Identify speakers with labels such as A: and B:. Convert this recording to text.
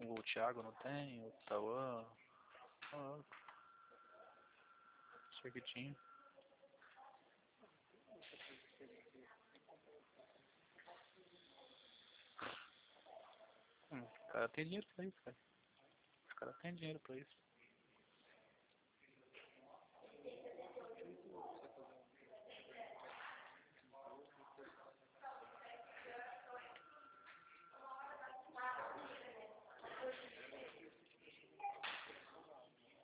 A: O Thiago não tem, o Tauan. Achei que tinha. O cara tem dinheiro pra isso, cara. Os caras têm dinheiro pra isso.